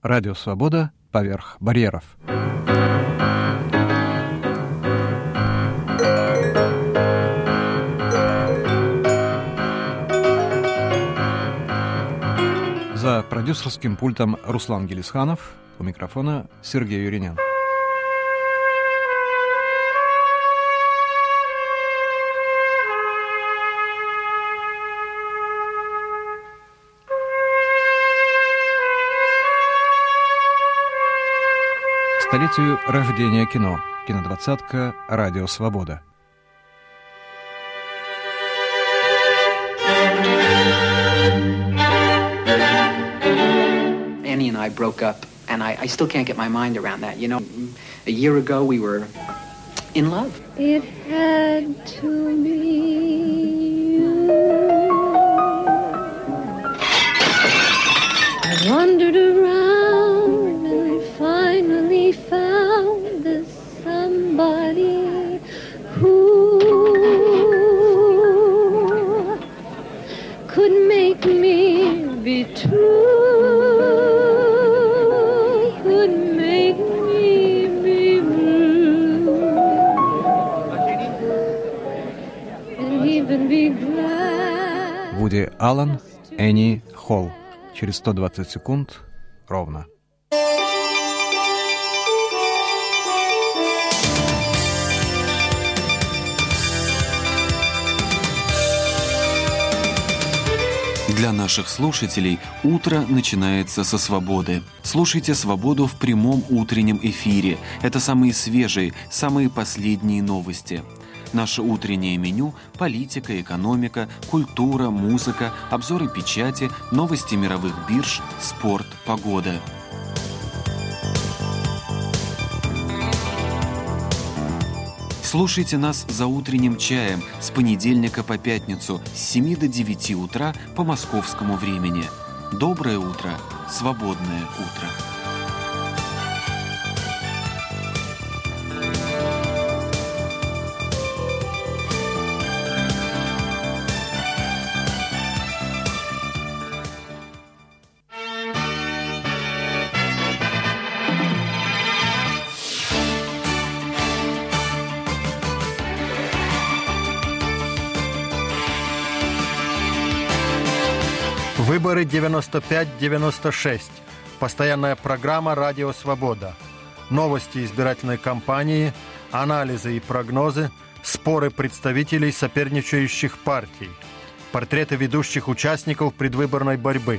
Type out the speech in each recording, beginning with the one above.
Радио Свобода поверх барьеров. За продюсерским пультом Руслан Гелисханов, у микрофона Сергей Юринен. К столетию рождения кино. Кинодвадцатка «Радио Свобода». Annie and I broke up, and I still can't get my mind around that. You know, a year ago we were in love. It had to be you. I wandered around and finally found the somebody who could make me be true. Вуди Аллен, Энни Холл. Через 120 секунд ровно. Для наших слушателей утро начинается со свободы. Слушайте «Свободу» в прямом утреннем эфире. Это самые свежие, самые последние новости. Наше утреннее меню – политика, экономика, культура, музыка, обзоры печати, новости мировых бирж, спорт, погода. Слушайте нас за утренним чаем с понедельника по пятницу с 7 до 9 утра по московскому времени. Доброе утро, свободное утро. Выборы 95-96. Постоянная программа «Радио Свобода». Новости избирательной кампании, анализы и прогнозы, споры представителей соперничающих партий, портреты ведущих участников предвыборной борьбы.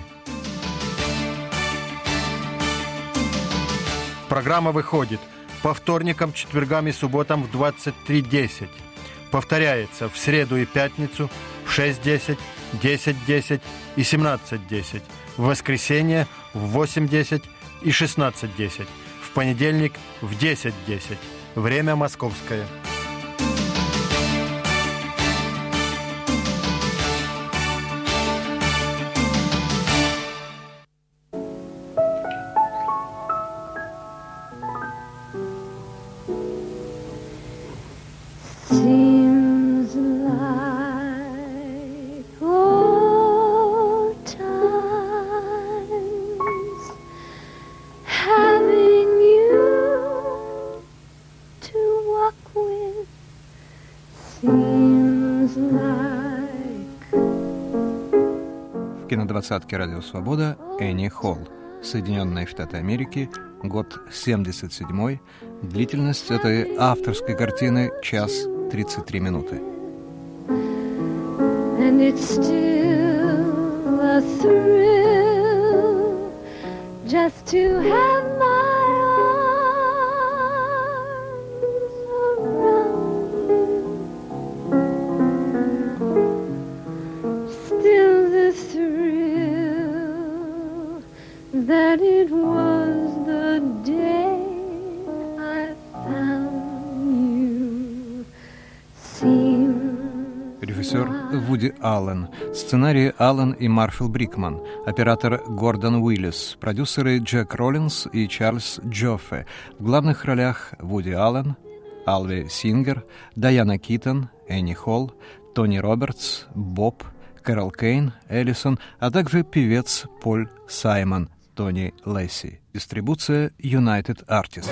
Программа выходит по вторникам, четвергам и субботам в 23:10. Повторяется в среду и пятницу в 6:10, 10:10 и 17:10, в воскресенье в 8:10 и 16:10, в понедельник в 10:10. Время московское. В кинодвадцатке «Радио Свобода» Энни Холл. Соединенные Штаты Америки, год 77-й. Длительность этой авторской картины — 1:33. And it's still a thrill just to have my arms around you. Still the thrill that it was the day I found you seems. Режиссер Вуди Аллен. Сценарий Аллен и Марфил Брикман. Оператор Гордон Уиллис. Продюсеры Джек Роллинс и Чарльз Джоффе. В главных ролях Вуди Аллен, Алви Сингер, Дайана Китон, Энни Холл, Тони Робертс, Боб, Кэрол Кейн, Эллисон, а также певец Поль Саймон, Тони Лесси. Дистрибуция United Artists.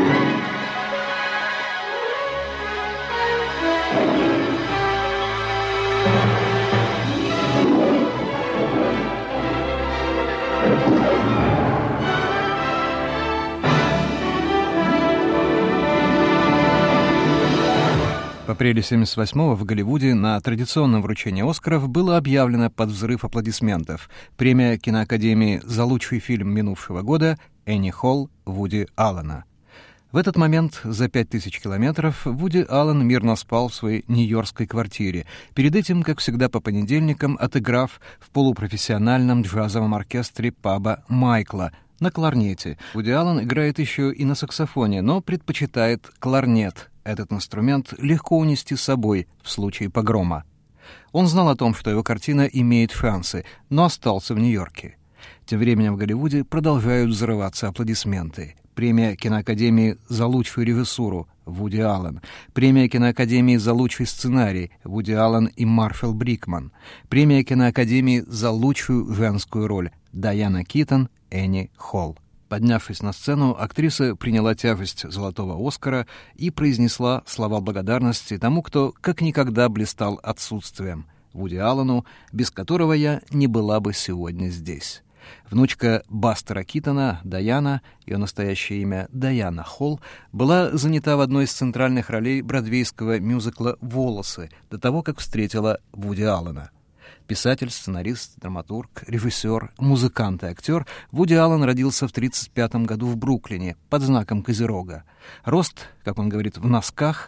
В апреле 1978-го в Голливуде на традиционном вручении «Оскаров» было объявлено под взрыв аплодисментов премия киноакадемии за лучший фильм минувшего года «Энни Холл» Вуди Аллена. В этот момент за 5000 километров Вуди Аллен мирно спал в своей нью-йоркской квартире, перед этим, как всегда по понедельникам, отыграв в полупрофессиональном джазовом оркестре паба «Майкла» на кларнете. Вуди Аллен играет еще и на саксофоне, но предпочитает кларнет. Этот инструмент легко унести с собой в случае погрома. Он знал о том, что его картина имеет шансы, но остался в Нью-Йорке. Тем временем в Голливуде продолжают взрываться аплодисменты. Премия киноакадемии за лучшую режиссуру Вуди Аллен, премия киноакадемии за лучший сценарий Вуди Аллен и Маршал Брикман, премия киноакадемии за лучшую женскую роль Дайана Китон, Энни Холл. Поднявшись на сцену, актриса приняла тяжесть золотого Оскара и произнесла слова благодарности тому, кто как никогда блистал отсутствием, Вуди Аллену, без которого я не была бы сегодня здесь. Внучка Бастера Китона, Дайана, ее настоящее имя Дайана Холл, была занята в одной из центральных ролей бродвейского мюзикла «Волосы» до того, как встретила Вуди Аллена. Писатель, сценарист, драматург, режиссер, музыкант и актер, Вуди Аллен родился в 1935 году в Бруклине под знаком Козерога. Рост, как он говорит, в носках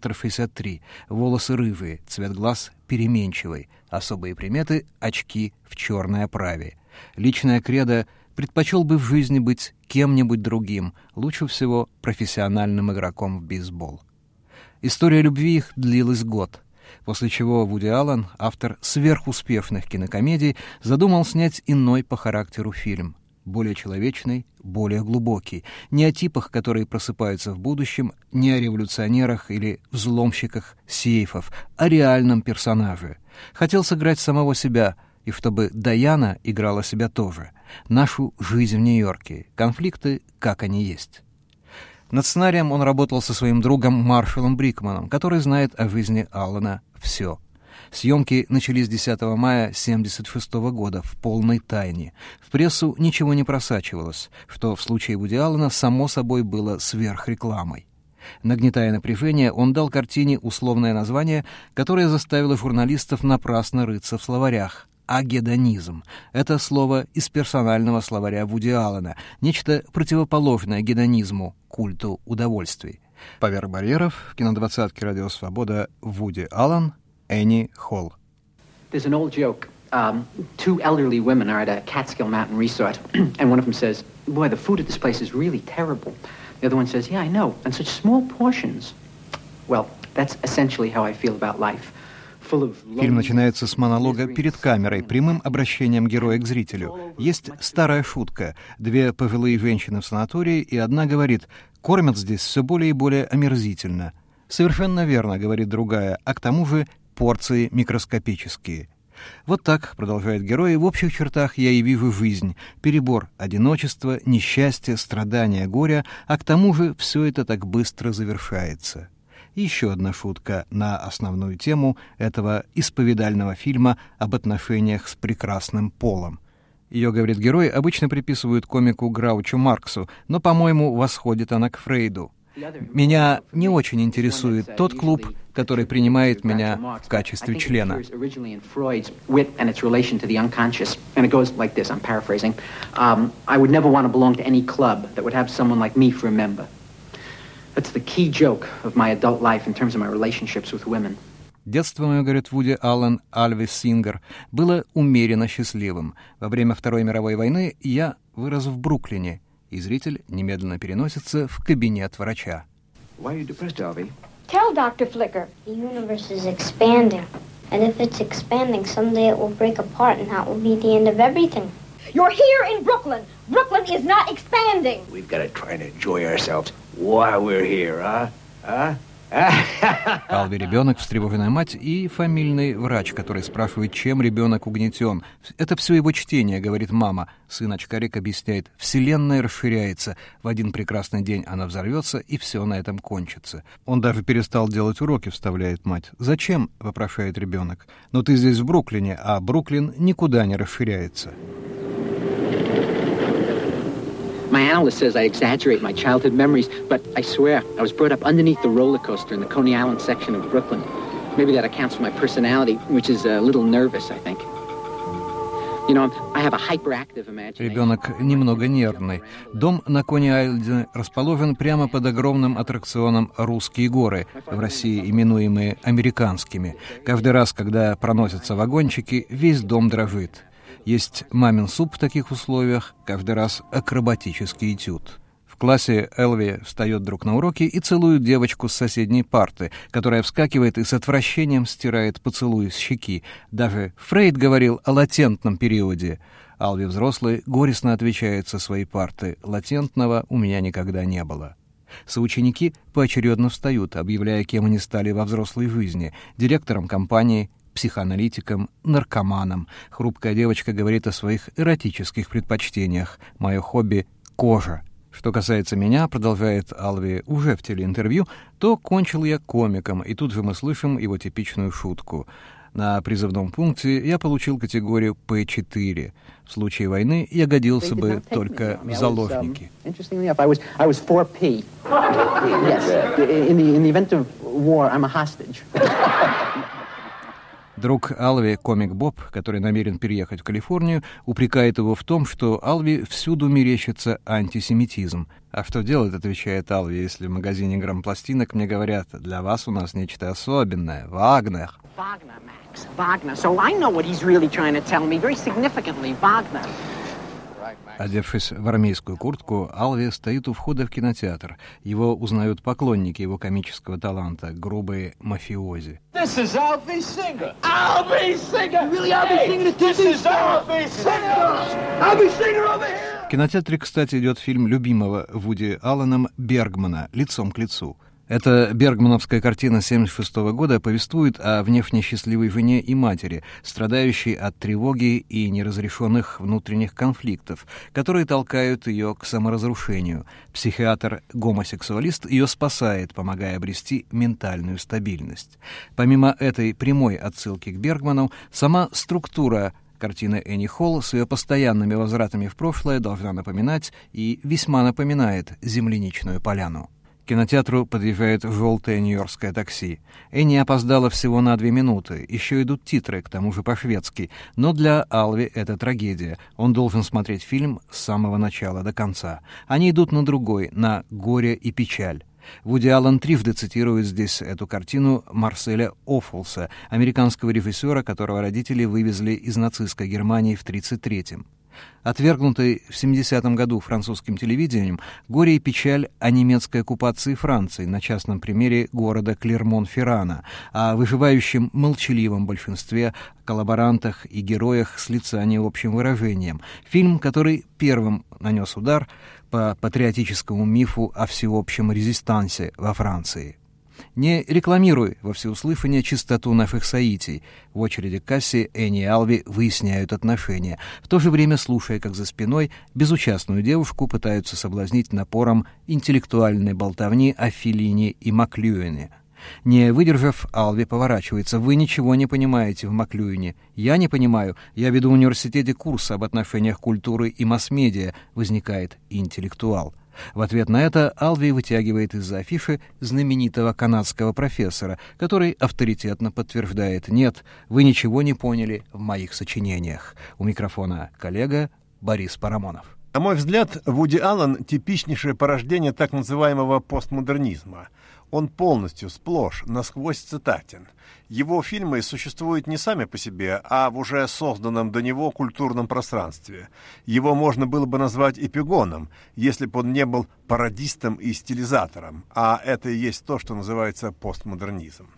1,63 м, волосы рыжие, цвет глаз переменчивый, особые приметы — очки в черной оправе. Личная кредо — предпочел бы в жизни быть кем-нибудь другим, лучше всего профессиональным игроком в бейсбол. История любви их длилась год, после чего Вуди Аллен, автор сверхуспешных кинокомедий, задумал снять иной по характеру фильм, более человечный, более глубокий, не о типах, которые просыпаются в будущем, не о революционерах или взломщиках сейфов, о реальном персонаже. Хотел сыграть самого себя, и чтобы Дайана играла себя тоже. Нашу жизнь в Нью-Йорке, конфликты, как они есть. Над сценарием он работал со своим другом Маршалом Брикманом, который знает о жизни Аллена все. Съемки начались 10 мая 1976 года в полной тайне. В прессу ничего не просачивалось, что в случае Вуди Аллена само собой было сверхрекламой. Нагнетая напряжение, он дал картине условное название, которое заставило журналистов напрасно рыться в словарях. Агедонизм. Это слово из персонального словаря Вуди Аллена, нечто противоположное гедонизму, культу удовольствий. Поверх барьеров в кинодвадцатке «Радио Свобода» Вуди Аллен, Энни Холл. There's an old joke. Two elderly women are at a Catskill Mountain resort, and one of them says, "Boy, the food at this place is really terrible." The other one says, "Yeah, I know, and such small portions." Well, that's essentially how I feel about life. Фильм начинается с монолога перед камерой, прямым обращением героя к зрителю. Есть старая шутка. Две пожилые женщины в санатории, и одна говорит: «Кормят здесь все более и более омерзительно». «Совершенно верно», — говорит другая, «а к тому же порции микроскопические». Вот так, продолжает герой, в общих чертах я и вижу жизнь. Перебор одиночества, несчастья, страдания, горя, а к тому же все это так быстро завершается. Еще одна шутка на основную тему этого исповедального фильма об отношениях с прекрасным полом. Ее, говорит герой, обычно приписывают комику Граучу Марксу, но, по-моему, восходит она к Фрейду. Меня не очень интересует тот клуб, который принимает меня в качестве члена. That's the key joke of my adult life in terms of my relationships with women. Детство мое, говорит Вуди Аллен, Альвис Сингер, было умеренно счастливым. Во время Второй мировой войны я вырос в Бруклине, и зритель немедленно переносится в кабинет врача. Why are you depressed, Alvy? Tell Dr. Flicker. The universe is expanding. And if it's expanding, someday it will break apart, and that will be the end of everything. You're here in Brooklyn. Brooklyn is not expanding. We've got to try and enjoy ourselves while we're here, huh? Алви ребенок, встревоженная мать и фамильный врач, который спрашивает, чем ребенок угнетен. Это все его чтение, говорит мама. Сын очкарик объясняет, вселенная расширяется. В один прекрасный день она взорвется, и все на этом кончится. Он даже перестал делать уроки, вставляет мать. Зачем? Вопрошает ребенок. Но ты здесь в Бруклине, а Бруклин никуда не расширяется. My analyst says I exaggerate my childhood memories, but I swear I was brought up underneath the roller coaster in the Coney Island section of Brooklyn. Maybe that accounts for my personality, which is a little nervous, I think. You know, I have a hyperactive imagination. Ребенок немного нервный. Дом на Кони-Айленде расположен прямо под огромным аттракционом «Русские горы», в России именуемые «американскими». Каждый раз, когда проносятся вагончики, весь дом дрожит. Есть мамин суп в таких условиях, каждый раз акробатический этюд. В классе Элви встает вдруг на уроке и целует девочку с соседней парты, которая вскакивает и с отвращением стирает поцелуй с щеки. Даже Фрейд говорил о латентном периоде. Алви взрослый горестно отвечает со своей парты: «Латентного у меня никогда не было». Соученики поочередно встают, объявляя, кем они стали во взрослой жизни: директором компании, психоаналитиком, наркоманом. Хрупкая девочка говорит о своих эротических предпочтениях. «Мое хобби — кожа». Что касается меня, продолжает Алви уже в телеинтервью, то кончил я комиком, и тут же мы слышим его типичную шутку. На призывном пункте я получил категорию P4. В случае войны я годился бы только в заложники. Interestingly enough, I was 4P. Yes. In the event of war, I'm a hostage. Друг Алви, комик Боб, который намерен переехать в Калифорнию, упрекает его в том, что Алви всюду мерещится антисемитизм. «А что делать?» — отвечает Алви, «если в магазине грампластинок мне говорят, для вас у нас нечто особенное, Вагнер». Wagner, Max. Wagner. So I know what he's really trying to tell me. Very significantly, Wagner. Одевшись в армейскую куртку, Алви стоит у входа в кинотеатр. Его узнают поклонники его комического таланта, грубые мафиози. This is Alvy Singer. Alvy Singer. Really, Alvy Singer? This is Alvy Singer. Alvy Singer over here. В кинотеатре, кстати, идет фильм любимого Вуди Алленом Бергмана «Лицом к лицу». Эта бергмановская картина 1976 года повествует о внешне счастливой жене и матери, страдающей от тревоги и неразрешенных внутренних конфликтов, которые толкают ее к саморазрушению. Психиатр-гомосексуалист ее спасает, помогая обрести ментальную стабильность. Помимо этой прямой отсылки к Бергману, сама структура картины Энни Холл с ее постоянными возвратами в прошлое должна напоминать и весьма напоминает «Земляничную поляну». К кинотеатру подъезжает желтое нью-йоркское такси. Энни опоздала всего на 2 минуты. Еще идут титры, к тому же по-шведски. Но для Алви это трагедия. Он должен смотреть фильм с самого начала до конца. Они идут на другой, на «Горе и печаль». Вуди Аллен трижды цитирует здесь эту картину Марселя Оффолса, американского режиссера, которого родители вывезли из нацистской Германии в 1933-м. Отвергнутый в 70-м году французским телевидением, «Горе и печаль» о немецкой оккупации Франции на частном примере города Клермон-Феррана, о выживающем молчаливом большинстве, коллаборантах и героях с лица необщим выражением. Фильм, который первым нанес удар по патриотическому мифу о всеобщем резистансе во Франции. Не рекламируй во всеуслышание чистоту наших соитий. В очереди к кассе Энни и Алви выясняют отношения, в то же время слушая, как за спиной безучастную девушку пытаются соблазнить напором интеллектуальной болтовни о Феллини и Маклюэне. Не выдержав, Алви поворачивается. «Вы ничего не понимаете в Маклюэне». «Я не понимаю. Я веду в университете курс об отношениях культуры и масс-медиа», — возникает интеллектуал. В ответ на это Алви вытягивает из-за афиши знаменитого канадского профессора, который авторитетно подтверждает: «Нет, вы ничего не поняли в моих сочинениях». У микрофона коллега Борис Парамонов. На мой взгляд, Вуди Аллен – типичнейшее порождение так называемого постмодернизма. Он полностью, сплошь, насквозь цитатен. Его фильмы существуют не сами по себе, а в уже созданном до него культурном пространстве. Его можно было бы назвать эпигоном, если бы он не был пародистом и стилизатором, а это и есть то, что называется постмодернизм.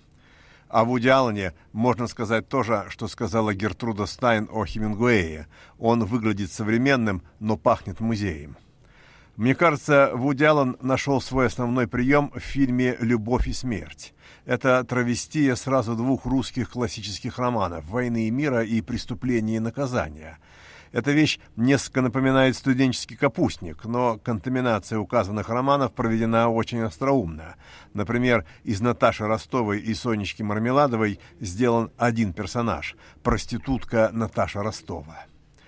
О Вуди Аллене можно сказать то же, что сказала Гертруда Стайн о Хемингуэе. Он выглядит современным, но пахнет музеем. Мне кажется, Вуди Аллен нашел свой основной прием в фильме «Любовь и смерть». Это травестия сразу двух русских классических романов «Войны и мира» и «Преступление и наказание». Эта вещь несколько напоминает «Студенческий капустник», но контаминация указанных романов проведена очень остроумно. Например, из Наташи Ростовой и Сонечки Мармеладовой сделан один персонаж – проститутка Наташа Ростова.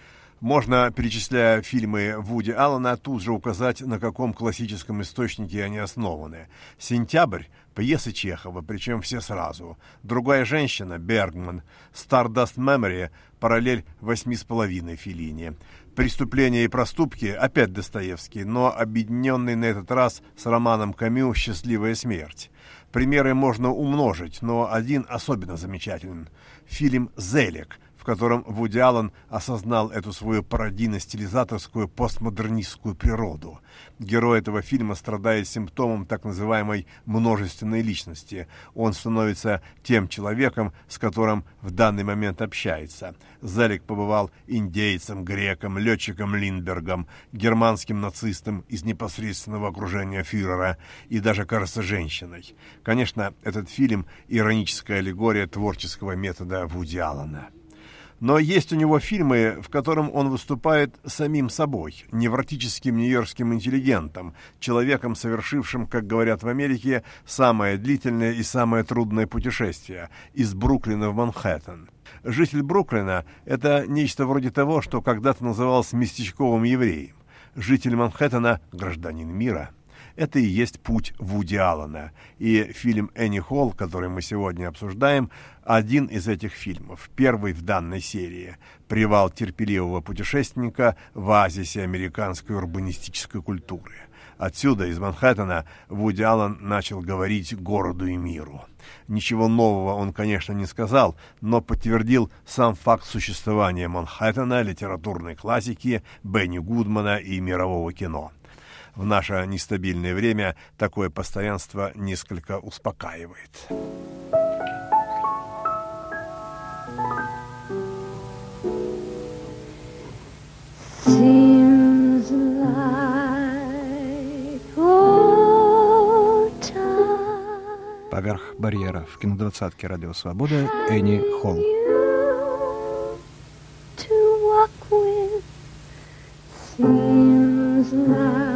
Можно, перечисляя фильмы Вуди Аллена, тут же указать, на каком классическом источнике они основаны. «Сентябрь» — пьесы Чехова, причем все сразу. «Другая женщина» — Бергман. «Stardust Memory» — параллель «8,5» Феллини. «Преступления и проступки» — опять Достоевский, но объединенный на этот раз с романом Камю «Счастливая смерть». Примеры можно умножить, но один особенно замечателен. Фильм «Зелик», в котором Вуди Аллен осознал эту свою пародийно-стилизаторскую постмодернистскую природу. Герой этого фильма страдает симптомом так называемой множественной личности. Он становится тем человеком, с которым в данный момент общается. Зелик побывал индейцем, греком, летчиком Линдбергом, германским нацистом из непосредственного окружения фюрера и даже, кажется, женщиной. Конечно, этот фильм — ироническая аллегория творческого метода Вуди Аллена. Но есть у него фильмы, в котором он выступает самим собой, невротическим нью-йоркским интеллигентом, человеком, совершившим, как говорят в Америке, самое длительное и самое трудное путешествие – из Бруклина в Манхэттен. Житель Бруклина – это нечто вроде того, что когда-то называлось местечковым евреем. Житель Манхэттена – гражданин мира. Это и есть путь Вуди Аллена. И фильм «Энни Холл», который мы сегодня обсуждаем, один из этих фильмов, первый в данной серии. Привал терпеливого путешественника в оазисе американской урбанистической культуры. Отсюда, из Манхэттена, Вуди Аллен начал говорить городу и миру. Ничего нового он, конечно, не сказал, но подтвердил сам факт существования Манхэттена, литературной классики, Бенни Гудмана и мирового кино. В наше нестабильное время такое постоянство несколько успокаивает. Seems like old time. Поверх барьера в кинодвадцатке «Радио Свобода» Энни Холл. To walk with seems like.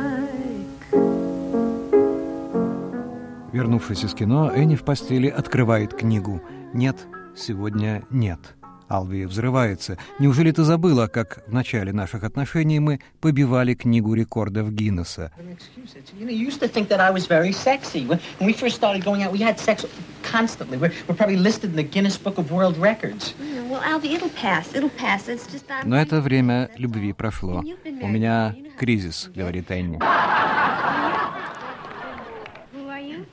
Вернувшись из кино, Энни в постели открывает книгу. «Нет, сегодня нет». Алви взрывается. «Неужели ты забыла, как в начале наших отношений мы побивали книгу рекордов Гиннесса?» You used to think that I was very sexy. When we first started going out, we had sex constantly. We're probably listed in the Guinness Book of World Records. Well, Alvy, it'll pass. It'll pass. It's just Но это время любви прошло. «У меня кризис», — говорит Энни. Who are you?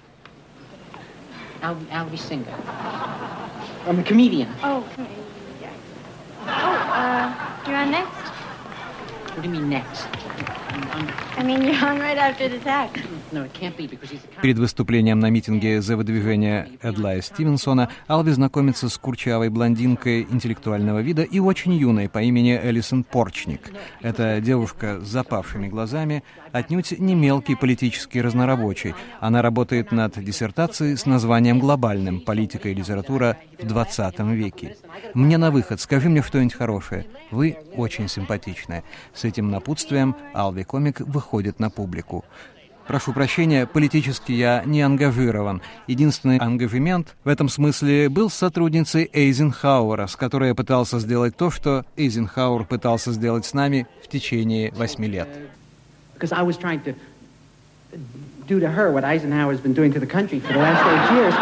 Alvy Singer. I'm a comedian. Oh, you're on next? What do you mean next? I mean, you're on right after the attack. No, it can't be because he's a Перед выступлением на митинге за выдвижение Эдлая Стивенсона Алви знакомится с курчавой блондинкой интеллектуального вида и очень юной по имени Элисон Порчник. Эта девушка с запавшими глазами отнюдь не мелкий политический разнорабочий. Она работает над диссертацией с названием глобальным «Политика и литература в 20 веке». «Мне на выход, скажи мне что-нибудь хорошее. Вы очень симпатичная». С этим напутствием Алви-комик выходит на публику. Прошу прощения, политически я не ангажирован. Единственный ангажемент в этом смысле был с сотрудницей Эйзенхауэра, с которой я пытался сделать то, что Эйзенхауэр пытался сделать с нами в течение 8 лет. Because I was trying to do to her what Eisenhower's been doing to the country for the last 8 years.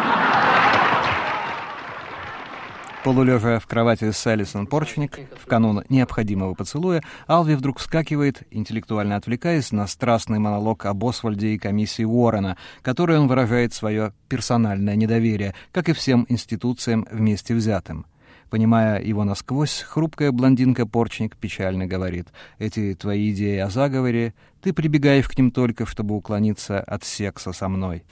Полулежа в кровати с Элисон Порчник в канун необходимого поцелуя, Алви вдруг вскакивает, интеллектуально отвлекаясь на страстный монолог об Освальде и комиссии Уоррена, которой он выражает свое персональное недоверие, как и всем институциям вместе взятым. Понимая его насквозь, хрупкая блондинка Порчник печально говорит: «Эти твои идеи о заговоре, ты прибегаешь к ним только, чтобы уклониться от секса со мной».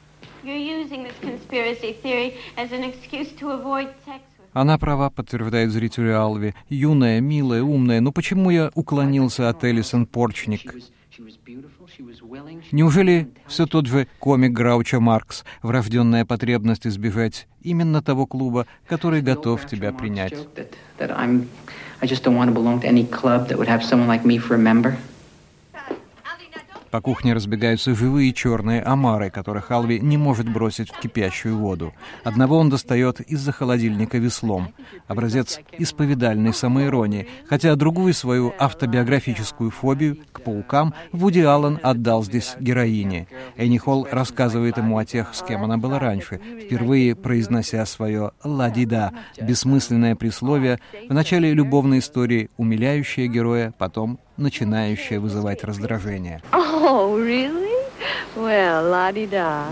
Она права, подтверждает зрителю Алви. Юная, милая, умная. Но почему я уклонился от Элисон Порчник? Неужели все тот же комик Граучо Маркс, врожденная потребность избежать именно того клуба, который готов тебя принять? По кухне разбегаются живые черные омары, которых Алви не может бросить в кипящую воду. Одного он достает из-за холодильника веслом. Образец исповедальной самоиронии, хотя другую свою автобиографическую фобию к паукам Вуди Аллен отдал здесь героине. Энни Холл рассказывает ему о тех, с кем она была раньше, впервые произнося свое «ла-ди-да», бессмысленное присловие, в начале любовной истории умиляющее героя, потом начинающее вызывать раздражение. Oh, really? Well, la-di-da.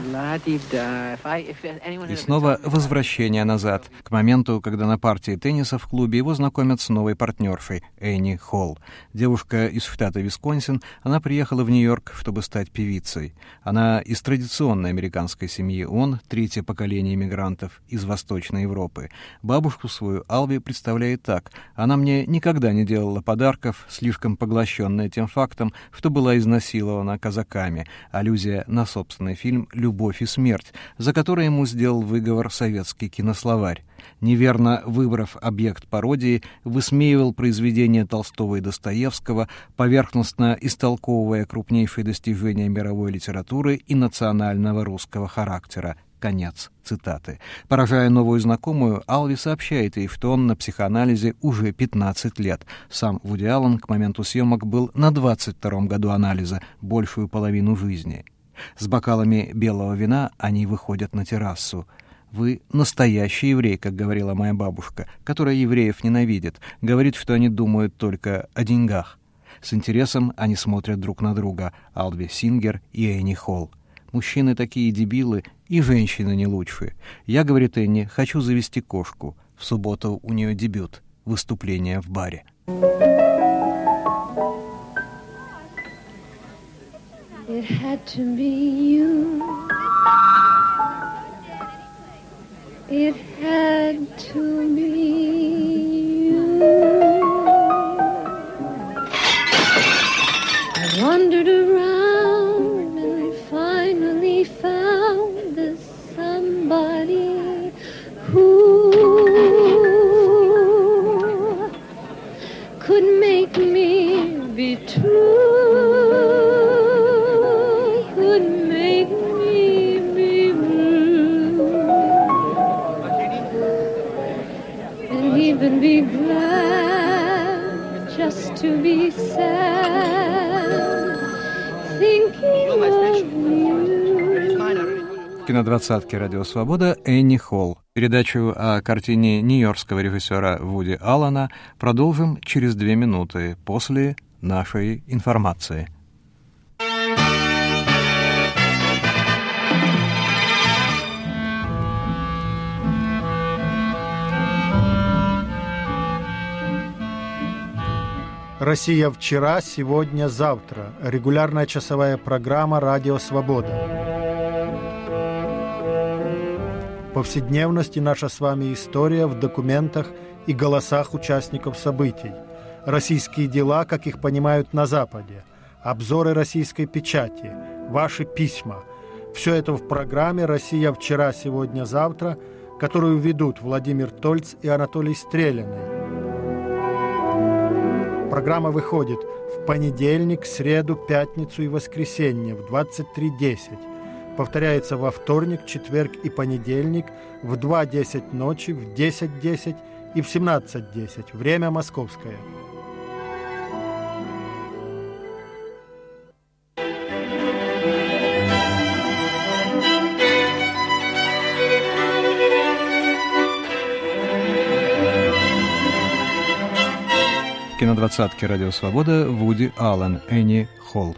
И снова возвращение назад, к моменту, когда на партии тенниса в клубе его знакомят с новой партнершей, Энни Холл. Девушка из штата Висконсин, она приехала в Нью-Йорк, чтобы стать певицей. Она из традиционной американской семьи, он — третье поколение иммигрантов из Восточной Европы. Бабушку свою Алви представляет так: она мне никогда не делала подарков, слишком поглощенная тем фактом, что была изнасилована казаками. Аллюзия на собственный фильм «Любовь и смерть», за который ему сделал выговор советский кинословарь. Неверно выбрав объект пародии, высмеивал произведения Толстого и Достоевского, поверхностно истолковывая крупнейшие достижения мировой литературы и национального русского характера. Конец цитаты. Поражая новую знакомую, Алви сообщает ей, что он на психоанализе уже 15 лет. Сам Вуди Аллен к моменту съемок был на 22-м году анализа, большую половину жизни. С бокалами белого вина они выходят на террасу. «Вы настоящий еврей», как говорила моя бабушка, которая евреев ненавидит, говорит, что они думают только о деньгах. С интересом они смотрят друг на друга, Алви Сингер и Энни Холл. Мужчины такие дебилы, и женщины не лучше. Я, говорит Энни, хочу завести кошку. В субботу у нее дебют, выступление в баре. It had to be you. It had to be you. I wandered around and finally found this somebody who could make me be true. Even be glad just to be sad, thinking of you. В кинодвадцатке «Радио Свобода» Энни Холл. Передачу о картине нью-йоркского режиссера Вуди Аллена продолжим через 2 минуты после нашей информации. Россия вчера, сегодня, завтра. Регулярная часовая программа «Радио Свобода». Повседневность и наша с вами история в документах и голосах участников событий. Российские дела, как их понимают на Западе. Обзоры российской печати. Ваши письма. Все это в программе «Россия вчера, сегодня, завтра», которую ведут Владимир Тольц и Анатолий Стрелянный. Программа выходит в понедельник, среду, пятницу и воскресенье в 23:10. Повторяется во вторник, четверг и понедельник в 2:10 ночи, в 10:10 и в 17:10. Время московское. В кинодвадцатке «Радио Свобода» Вуди Аллен, Энни Холл.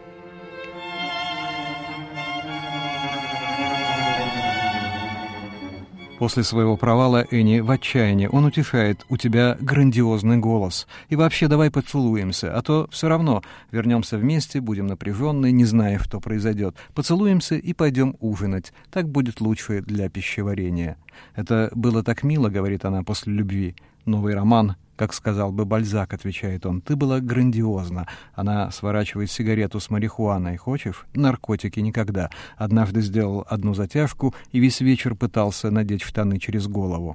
После своего провала Энни в отчаянии. Он утешает: «У тебя грандиозный голос. И вообще давай поцелуемся, а то все равно вернемся вместе, будем напряженны, не зная, что произойдет. Поцелуемся и пойдем ужинать. Так будет лучше для пищеварения». «Это было так мило», — говорит она после любви. Новый роман Как сказал бы Бальзак, отвечает он, ты была грандиозна. Она сворачивает сигарету с марихуаной. Хочешь? Наркотики никогда. Однажды сделал одну затяжку и весь вечер пытался надеть штаны через голову.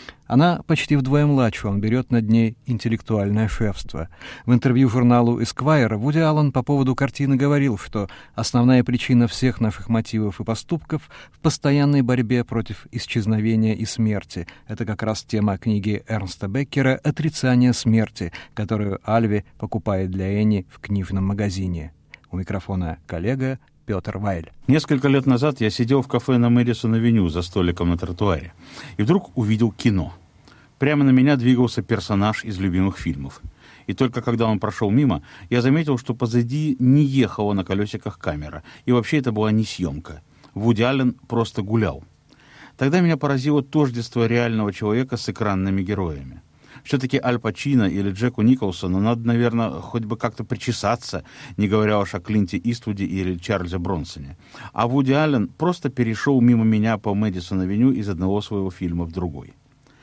Она почти вдвое младше, он берет над ней интеллектуальное шефство. В интервью журналу Esquire Вуди Аллен по поводу картины говорил, что основная причина всех наших мотивов и поступков в постоянной борьбе против исчезновения и смерти. Это как раз тема книги Эрнста Беккера «Отрицание смерти», которую Альви покупает для Энни в книжном магазине. У микрофона коллега Петр Вайль. Несколько лет назад я сидел в кафе на Мэдисон-авеню за столиком на тротуаре и вдруг увидел кино. Прямо на меня двигался персонаж из любимых фильмов. И только когда он прошел мимо, я заметил, что позади не ехала на колесиках камера. И вообще это была не съемка. Вуди Аллен просто гулял. Тогда меня поразило тождество реального человека с экранными героями. Все-таки Аль Пачино или Джеку Николсону надо, наверное, хоть бы как-то причесаться, не говоря уж о Клинте Иствуде или Чарльзе Бронсоне. А Вуди Аллен просто перешел мимо меня по Мэдисон-авеню из одного своего фильма в другой.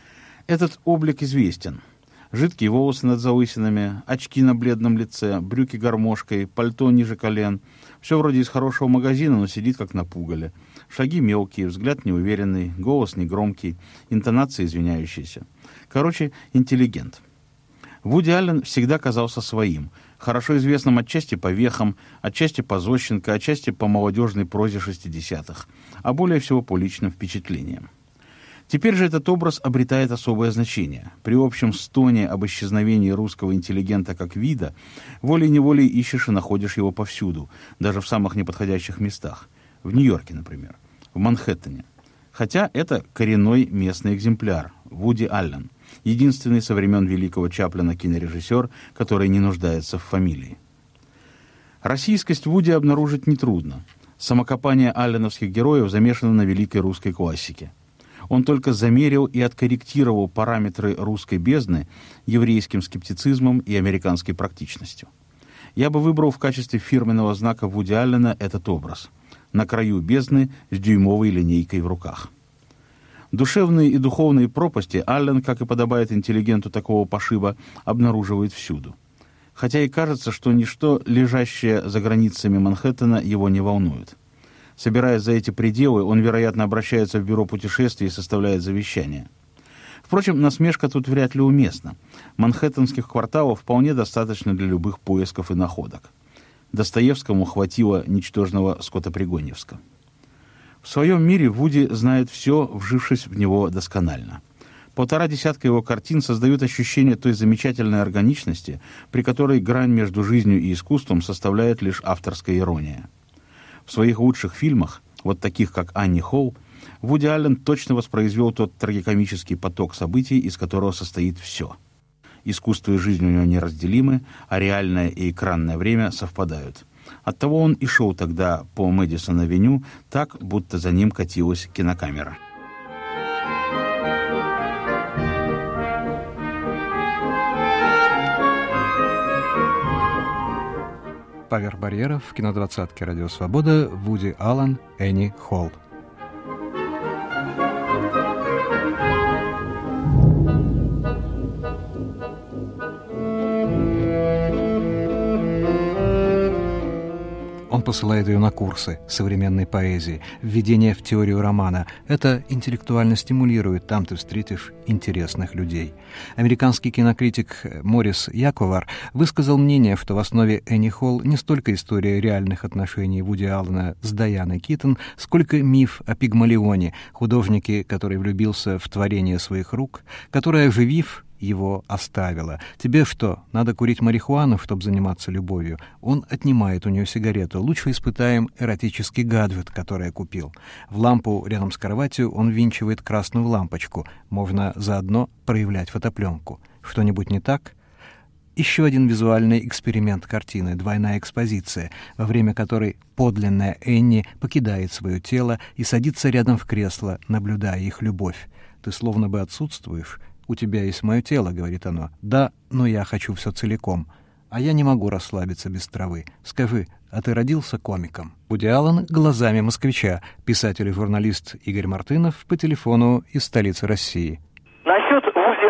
Этот облик известен. Жидкие волосы над залысинами, очки на бледном лице, брюки гармошкой, пальто ниже колен. Все вроде из хорошего магазина, но сидит как на пугале. Шаги мелкие, взгляд неуверенный, голос негромкий, интонация извиняющаяся. Короче, интеллигент. Вуди Аллен всегда казался своим, хорошо известным отчасти по вехам, отчасти по Зощенко, отчасти по молодежной прозе 60-х, а более всего по личным впечатлениям. Теперь же этот образ обретает особое значение. При общем стоне об исчезновении русского интеллигента как вида волей-неволей ищешь и находишь его повсюду, даже в самых неподходящих местах. В Нью-Йорке, например, в Манхэттене. Хотя это коренной местный экземпляр, Вуди Аллен, единственный со времен великого Чаплина кинорежиссер, который не нуждается в фамилии. Российскость Вуди обнаружить нетрудно. Самокопание алленовских героев замешано на великой русской классике. Он только замерил и откорректировал параметры русской бездны еврейским скептицизмом и американской практичностью. Я бы выбрал в качестве фирменного знака Вуди Аллена этот образ. На краю бездны с дюймовой линейкой в руках. Душевные и духовные пропасти Аллен, как и подобает интеллигенту такого пошиба, обнаруживает всюду. Хотя и кажется, что ничто, лежащее за границами Манхэттена, его не волнует. Собираясь за эти пределы, он, вероятно, обращается в бюро путешествий и составляет завещание. Впрочем, насмешка тут вряд ли уместна. Манхэттенских кварталов вполне достаточно для любых поисков и находок. Достоевскому хватило ничтожного Скотопригоньевска. В своем мире Вуди знает все, вжившись в него досконально. 1,5 десятка его картин создают ощущение той замечательной органичности, при которой грань между жизнью и искусством составляет лишь авторская ирония. В своих лучших фильмах, вот таких как «Анни Холл», Вуди Аллен точно воспроизвел тот трагикомический поток событий, из которого состоит все. Искусство и жизнь у него неразделимы, а реальное и экранное время совпадают. Оттого он и шел тогда по Мэдисон-авеню так, будто за ним катилась кинокамера. Поверх барьеров в кинодвадцатке «Радио Свобода» Вуди Аллен, Энни Холл. Он посылает ее на курсы современной поэзии, введение в теорию романа. Это интеллектуально стимулирует, там ты встретишь интересных людей. Американский кинокритик Морис Яковар высказал мнение, что в основе Энни Холл не столько история реальных отношений Вуди Аллена с Дайаной Китон, сколько миф о Пигмалионе, художнике, который влюбился в творение своих рук, который, оживив, его оставила. Тебе что, надо курить марихуану, чтобы заниматься любовью? Он отнимает у нее сигарету. Лучше испытаем эротический гаджет, который я купил. В лампу рядом с кроватью он ввинчивает красную лампочку. Можно заодно проявлять фотопленку. Что-нибудь не так? Еще один визуальный эксперимент картины, двойная экспозиция, во время которой подлинная Энни покидает свое тело и садится рядом в кресло, наблюдая их любовь. Ты словно бы отсутствуешь. «У тебя есть мое тело», — говорит оно. «Да, но я хочу все целиком. А я не могу расслабиться без травы. Скажи, а ты родился комиком?» Вуди Аллен глазами москвича, писатель и журналист Игорь Мартынов по телефону из столицы России. Насчет Вуди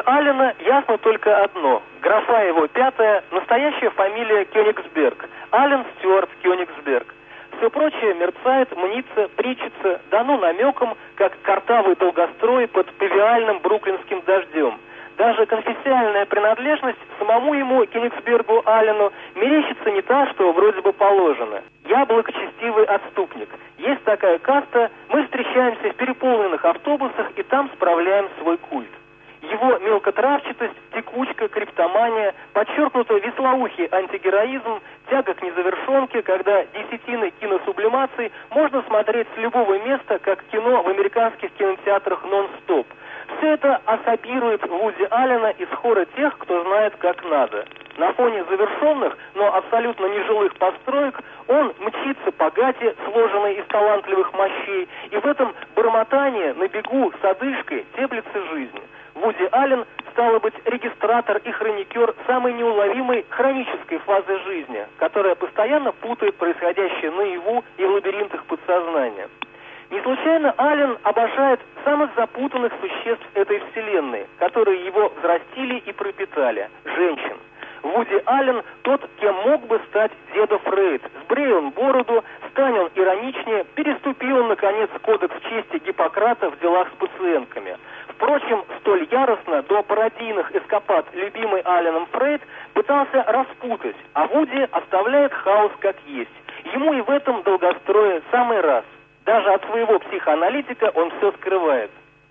Аллена ясно только одно. Графа его 5-я, настоящая фамилия Кёнигсберг. Аллен Стюарт Кёнигсберг. Все прочее мерцает, мнится, причится, дано намеком, как картавый долгострой под павиальным бруклинским дождем. Даже конфессиональная принадлежность самому ему, Кёнигсбергу Аллену, мерещится не та, что вроде бы положено. Я благочестивый отступник. Есть такая каста, мы встречаемся в переполненных автобусах и там справляем свой культ. Его мелкотравчатость, текучка, криптомания, подчеркнутый веслоухий антигероизм, тяга к незавершенке, когда десятины киносублимаций можно смотреть с любого места, как кино в американских кинотеатрах нон-стоп. Все это особирует Вуди Аллена из хора тех, кто знает, как надо. На фоне завершенных, но абсолютно нежилых построек он мчится по гате, сложенной из талантливых мощей, и в этом бормотании на бегу с одышкой теплится жизнь. Вуди Аллен, стало быть, регистратор и хроникер самой неуловимой хронической фазы жизни, которая постоянно путает происходящее наяву и в лабиринтах подсознания. Не случайно Аллен обожает самых запутанных существ этой вселенной, которые его взрастили и пропитали – женщин. Вуди Аллен тот, кем мог бы стать деда Фрейд. Сбрей он бороду, стань он ироничнее, переступил он, наконец, кодекс чести Гиппократа в делах с пациентками. Впрочем, столь яростно до пародийных эскапад любимый Алленом Фрейд пытался распутать, а Вуди оставляет хаос как есть. Ему и в этом долгострое самый раз. Даже от своего психоаналитика он все скрывает.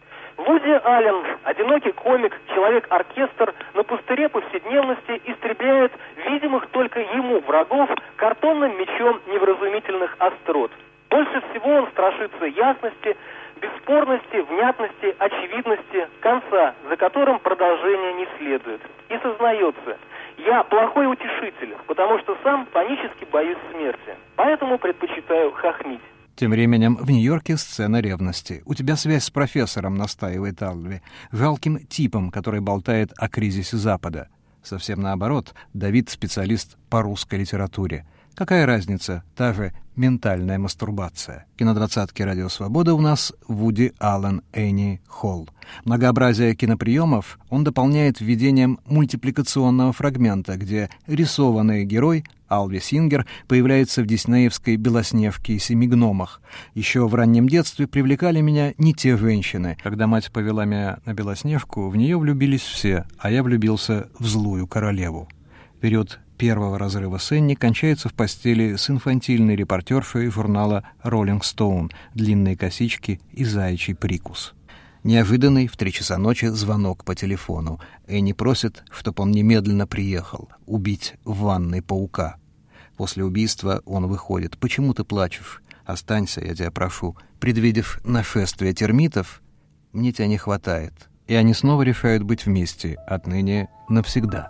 Вуди Аллен, одинокий комик, человек-оркестр, на пустыре повседневности истребляет видимых только ему врагов картонным мечом невразумительных острот. Больше всего он страшится ясности, бесспорности, внятности, очевидности, конца, за которым продолжение не следует. И сознается: я плохой утешитель, потому что сам панически боюсь смерти, поэтому предпочитаю хохмить. Тем временем в Нью-Йорке сцена ревности. «У тебя связь с профессором», — настаивает Алви, жалким типом, который болтает о кризисе Запада. Совсем наоборот, Давид — специалист по русской литературе. Какая разница? Та же ментальная мастурбация. В кинодвадцатке «Радио Свобода» у нас Вуди Аллен, Энни Холл. Многообразие киноприемов он дополняет введением мультипликационного фрагмента, где рисованный герой Алви Сингер появляется в диснеевской «Белоснежке и семи гномах». Еще в раннем детстве привлекали меня не те женщины. Когда мать повела меня на Белоснежку, в нее влюбились все, а я влюбился в злую королеву. Период первого разрыва с Энни кончается в постели с инфантильной репортершей журнала «Роллинг Стоун», длинные косички и заячий прикус. Неожиданный в 3 часа ночи звонок по телефону. Энни просит, чтобы он немедленно приехал, убить в ванной паука. После убийства он выходит. «Почему ты плачешь? Останься, я тебя прошу». Предвидев нашествие термитов, «Мне тебя не хватает». И они снова решают быть вместе, отныне навсегда.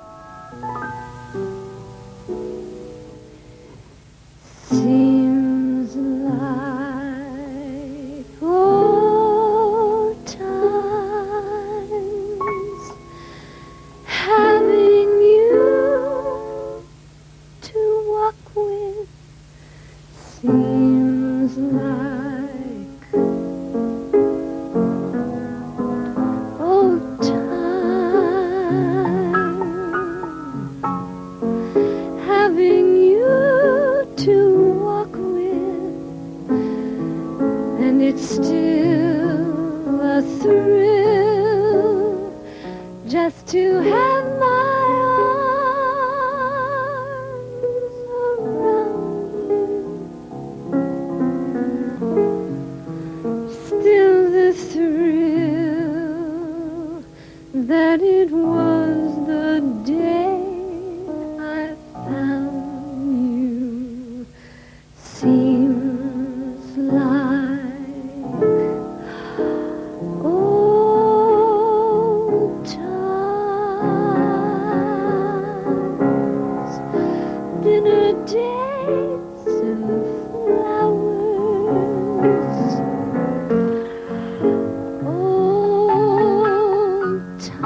Seems like old times having you to walk with. Seems like old times having you to walk with, and it's still a thrill just to have my arms around you. Still the thrill that it was the day I found you. Seems like old times, dinner dates and flowers, old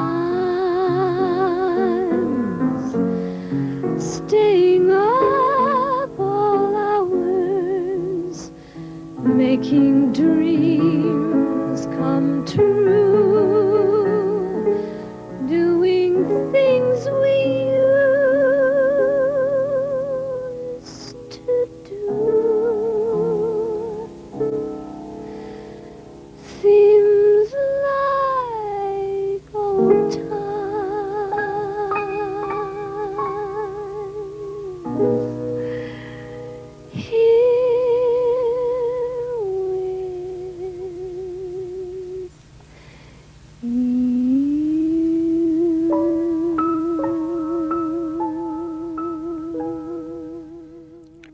times, staying up all hours, making dreams come true,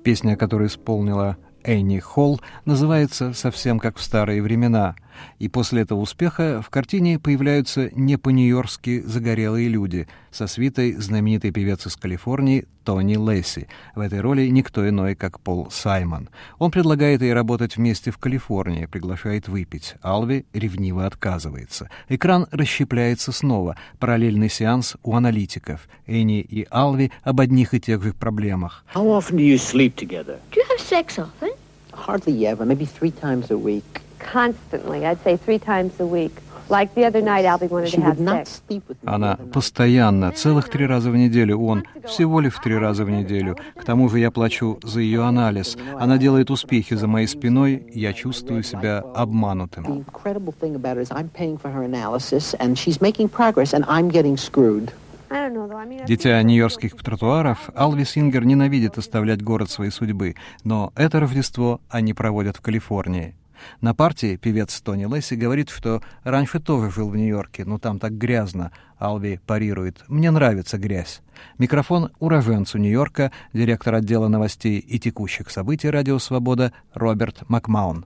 Песня, которую исполнила Энни Холл, называется «Совсем как в старые времена». И после этого успеха в картине появляются не по-нью-йоркски загорелые люди со свитой знаменитый певец из Калифорнии Тони Лесси. В этой роли никто иной, как Пол Саймон. Он предлагает ей работать вместе в Калифорнии, приглашает выпить. Алви ревниво отказывается. Экран расщепляется снова. Параллельный сеанс у аналитиков. Энни и Алви об одних и тех же проблемах. How often do you sleep together? Do you have sex often? Hardly ever, maybe 3 times a week. Constantly. I'd say 3 times a week. Like the other night, Albie wanted to have sex. Она постоянно, целых 3 раза в неделю, он всего лишь 3 раза в неделю. К тому же я плачу за ее анализ. Она делает успехи за моей спиной, я чувствую себя обманутым. Дитя нью-йоркских тротуаров, Алви Сингер ненавидит оставлять город своей судьбы, но это Рождество они проводят в Калифорнии. На партии певец Тони Лесси говорит, что раньше тоже жил в Нью-Йорке, но там так грязно. Алви парирует: «Мне нравится грязь». Микрофон уроженцу Нью-Йорка, директор отдела новостей и текущих событий «Радио Свобода» Роберт Макмаун.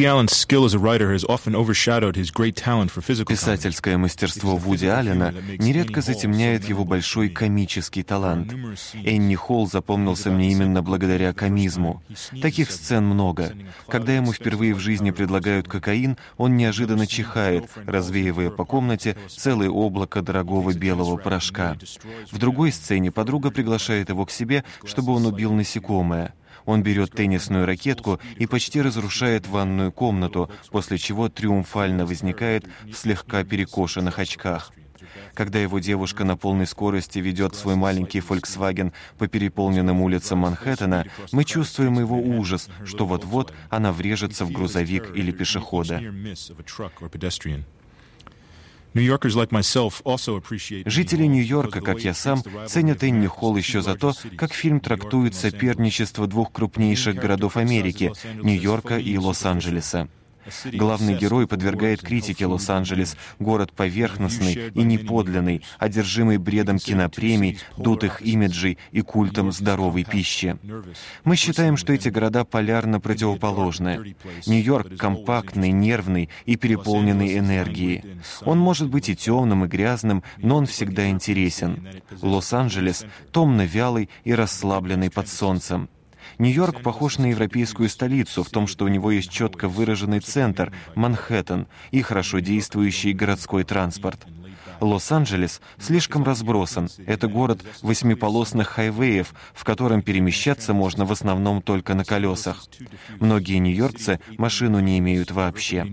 Писательское мастерство Вуди Аллена нередко затемняет его большой комический талант. Энни Холл запомнился мне именно благодаря комизму. Таких сцен много. Когда ему впервые в жизни предлагают кокаин, он неожиданно чихает, развеивая по комнате целое облако дорогого белого порошка. В другой сцене подруга приглашает его к себе, чтобы он убил насекомое. Он берет теннисную ракетку и почти разрушает ванную комнату, после чего триумфально возникает в слегка перекошенных очках. Когда его девушка на полной скорости ведет свой маленький Volkswagen по переполненным улицам Манхэттена, мы чувствуем его ужас, что вот-вот она врежется в грузовик или пешехода. Жители Нью-Йорка, как я сам, ценят Энни Холл еще за то, как фильм трактует соперничество 2 крупнейших городов Америки — Нью-Йорка и Лос-Анджелеса. Главный герой подвергает критике Лос-Анджелес, город поверхностный и неподлинный, одержимый бредом кинопремий, дутых имиджей и культом здоровой пищи. Мы считаем, что эти города полярно противоположны. Нью-Йорк компактный, нервный и переполненный энергией. Он может быть и темным, и грязным, но он всегда интересен. Лос-Анджелес томно-вялый и расслабленный под солнцем. Нью-Йорк похож на европейскую столицу в том, что у него есть четко выраженный центр — Манхэттен и хорошо действующий городской транспорт. Лос-Анджелес слишком разбросан. Это город 8-полосных хайвеев, в котором перемещаться можно в основном только на колесах. Многие нью-йоркцы машину не имеют вообще.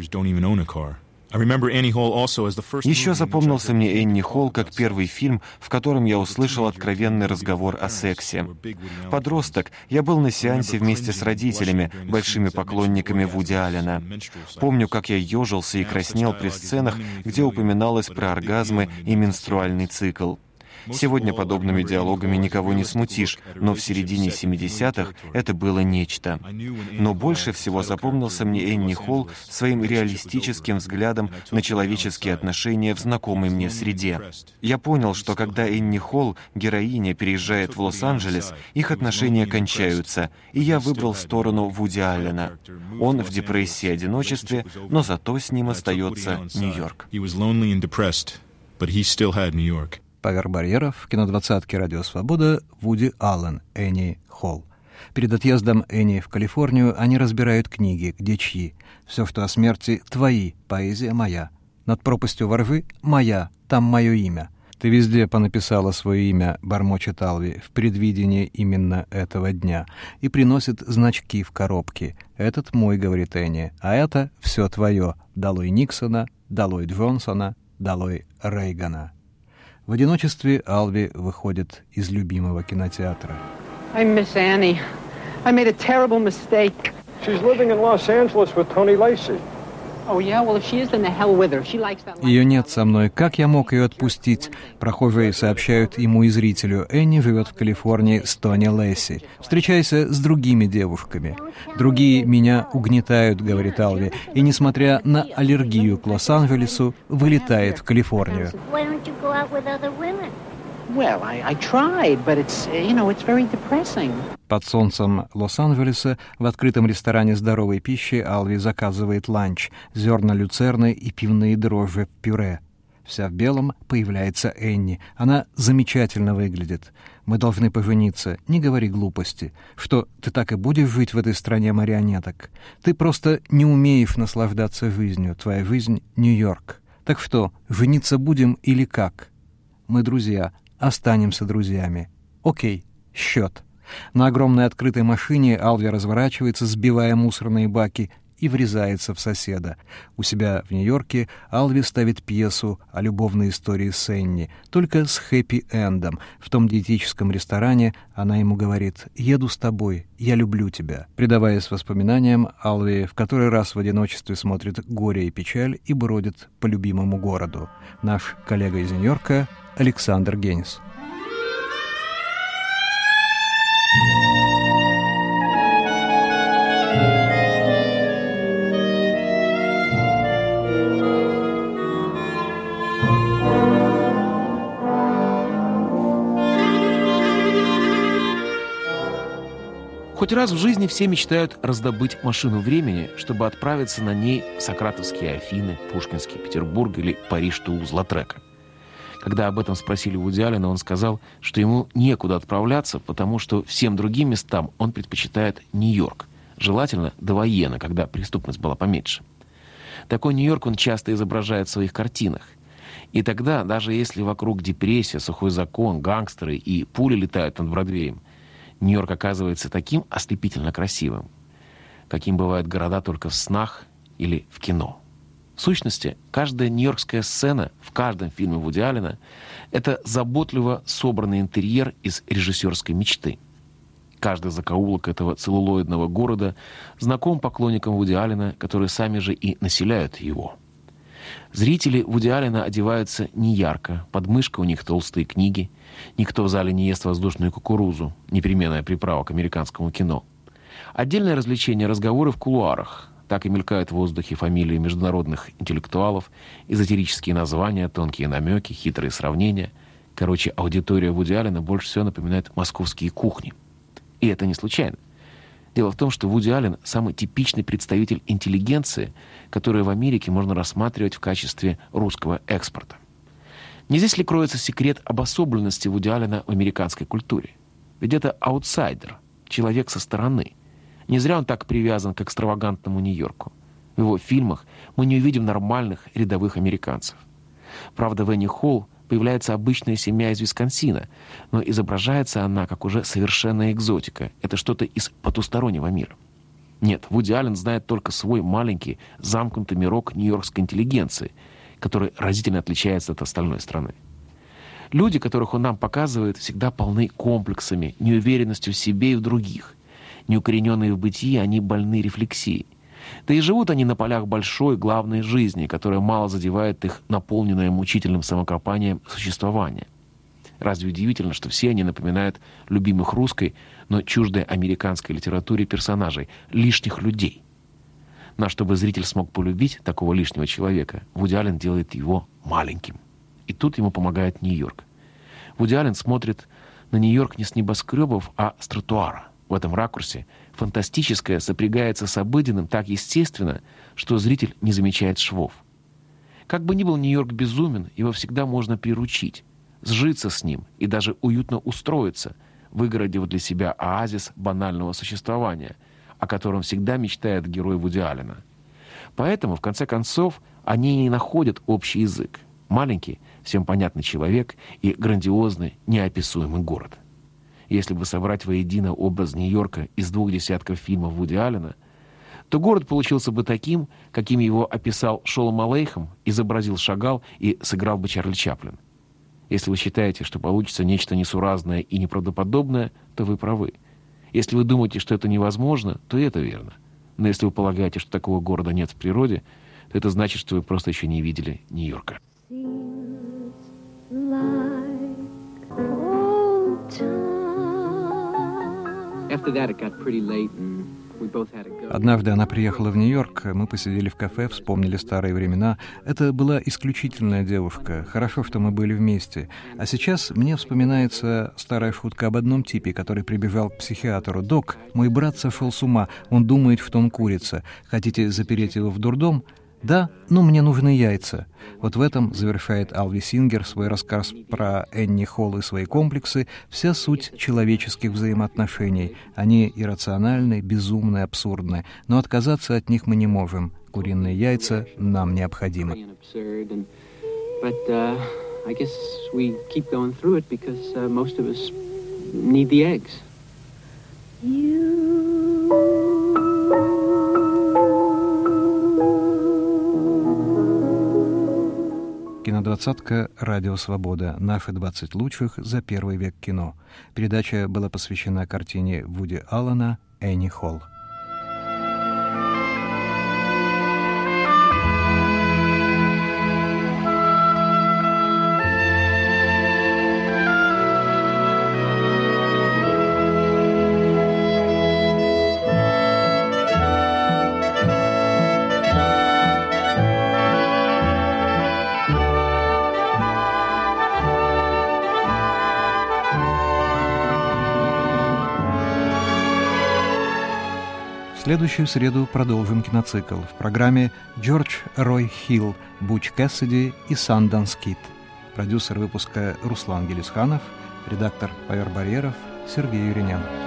Еще запомнился мне Энни Холл как первый фильм, в котором я услышал откровенный разговор о сексе. Подросток, я был на сеансе вместе с родителями, большими поклонниками Вуди Аллена. Помню, как я ежился и краснел при сценах, где упоминалось про оргазмы и менструальный цикл. Сегодня подобными диалогами никого не смутишь, но в середине 70-х это было нечто. Но больше всего запомнился мне Энни Холл своим реалистическим взглядом на человеческие отношения в знакомой мне среде. Я понял, что когда Энни Холл, героиня, переезжает в Лос-Анджелес, их отношения кончаются, и я выбрал сторону Вуди Аллена. Он в депрессии и одиночестве, но зато с ним остается Нью-Йорк. Поверх барьеров, кинодвадцатки «Радио Свобода», Вуди Аллен, Энни Холл. Перед отъездом Энни в Калифорнию они разбирают книги, где чьи. «Все, что о смерти, твои, поэзия моя. Над пропастью во рвы, моя, там мое имя. Ты везде понаписала свое имя», — бормочет Алви, в предвидении именно этого дня, и приносит значки в коробке. «Этот мой», — говорит Энни, — «а это все твое. Долой Никсона, долой Джонсона, долой Рейгана». В одиночестве Алви выходит из любимого кинотеатра. I miss Annie. I made a terrible mistake. She's living in Los Angeles with Tony Lacey. Oh, yeah? Well, if she is, then the hell with her. She likes that life. Ее нет со мной. Как я мог ее отпустить? Прохожие сообщают ему и зрителю. Энни живет в Калифорнии с Тони Лесси. Встречайся с другими девушками. Другие меня угнетают, говорит Алви, и, несмотря на аллергию к Лос-Анджелесу, вылетает в Калифорнию. Well, I tried, but it's very depressing. Под солнцем Лос-Анджелеса в открытом ресторане здоровой пищи Алви заказывает ланч, зерна люцерны и пивные дрожжи в пюре. Вся в белом появляется Энни. Она замечательно выглядит. Мы должны пожениться. Не говори глупости. Что, ты так и будешь жить в этой стране марионеток? Ты просто не умеешь наслаждаться жизнью. Твоя жизнь — Нью-Йорк. Так что, жениться будем или как? Мы друзья. Останемся друзьями. Окей, счет. На огромной открытой машине Алви разворачивается, сбивая мусорные баки, и врезается в соседа. У себя в Нью-Йорке Алви ставит пьесу о любовной истории с Энни, только с хэппи-эндом. В том диетическом ресторане она ему говорит: «Еду с тобой, я люблю тебя». Предаваясь воспоминаниям, Алви в который раз в одиночестве смотрит «Горе и печаль» и бродит по любимому городу. Наш коллега из Нью-Йорка Александр Генис. Хоть раз в жизни все мечтают раздобыть машину времени, чтобы отправиться на ней в сократовские Афины, Пушкинский Петербург или Париж-Тулуз-Лаутрека. Когда об этом спросили Вуди Аллена, он сказал, что ему некуда отправляться, потому что всем другим местам он предпочитает Нью-Йорк, желательно довоенно, когда преступность была поменьше. Такой Нью-Йорк он часто изображает в своих картинах. И тогда, даже если вокруг депрессия, сухой закон, гангстеры и пули летают над Бродвеем, Нью-Йорк оказывается таким ослепительно красивым, каким бывают города только в снах или в кино. В сущности, каждая нью-йоркская сцена в каждом фильме Вуди Аллена — это заботливо собранный интерьер из режиссерской мечты. Каждый закоулок этого целлулоидного города знаком поклонникам Вуди Аллена, которые сами же и населяют его. Зрители Вуди Аллена одеваются неярко, под мышкой у них толстые книги, никто в зале не ест воздушную кукурузу, непременная приправа к американскому кино. Отдельное развлечение — разговоры в кулуарах. Так и мелькают в воздухе фамилии международных интеллектуалов, эзотерические названия, тонкие намеки, хитрые сравнения. Короче, аудитория Вуди Аллена больше всего напоминает московские кухни. И это не случайно. Дело в том, что Вуди Аллен — самый типичный представитель интеллигенции, которую в Америке можно рассматривать в качестве русского экспорта. Не здесь ли кроется секрет обособленности Вуди Аллена в американской культуре? Ведь это аутсайдер, человек со стороны. Не зря он так привязан к экстравагантному Нью-Йорку. В его фильмах мы не увидим нормальных рядовых американцев. Правда, в Энни Холл появляется обычная семья из Висконсина, но изображается она как уже совершенная экзотика. Это что-то из потустороннего мира. Нет, Вуди Аллен знает только свой маленький, замкнутый мирок нью-йоркской интеллигенции, который разительно отличается от остальной страны. Люди, которых он нам показывает, всегда полны комплексами, неуверенностью в себе и в других. Неукорененные в бытии, они больны рефлексией. Да и живут они на полях большой, главной жизни, которая мало задевает их наполненное мучительным самокопанием существование. Разве удивительно, что все они напоминают любимых русской, но чуждой американской литературе персонажей, лишних людей? Но чтобы зритель смог полюбить такого лишнего человека, Вуди Аллен делает его маленьким. И тут ему помогает Нью-Йорк. Вуди Аллен смотрит на Нью-Йорк не с небоскребов, а с тротуара. В этом ракурсе фантастическое сопрягается с обыденным так естественно, что зритель не замечает швов. Как бы ни был Нью-Йорк безумен, его всегда можно приручить, сжиться с ним и даже уютно устроиться, выгородив для себя оазис банального существования, о котором всегда мечтает герой Вуди Аллена. Поэтому, в конце концов, они не находят общий язык. Маленький, всем понятный человек и грандиозный, неописуемый город. Если бы собрать воедино образ Нью-Йорка из 2 десятков фильмов Вуди Аллена, то город получился бы таким, каким его описал Шолом Алейхем, изобразил Шагал и сыграл бы Чарли Чаплин. Если вы считаете, что получится нечто несуразное и неправдоподобное, то вы правы. Если вы думаете, что это невозможно, то и это верно. Но если вы полагаете, что такого города нет в природе, то это значит, что вы просто еще не видели Нью-Йорка. After that, it got pretty late, and Однажды она приехала в Нью-Йорк, мы посидели в кафе, вспомнили старые времена. Это была исключительная девушка. Хорошо, что мы были вместе. А сейчас мне вспоминается старая шутка об одном типе, который прибежал к психиатру. «Док, мой брат сошел с ума. Он думает, что он курица. Хотите запереть его в дурдом?» «Да, но мне нужны яйца». Вот в этом, завершает Алви Сингер свой рассказ про Энни Холл и свои комплексы, вся суть человеческих взаимоотношений. Они иррациональны, безумны, абсурдны, но отказаться от них мы не можем. Куриные яйца нам необходимы. Кинодвадцатка «Радио Свобода». Наши 20 лучших за первый век кино. Передача была посвящена картине Вуди Аллена «Энни Холл». В следующую среду продолжим киноцикл. В программе Джордж Рой Хилл, Буч Кэссиди и Санданс Кид. Продюсер выпуска Руслан Гелисханов, редактор Павел Барьеров, Сергей Юринян.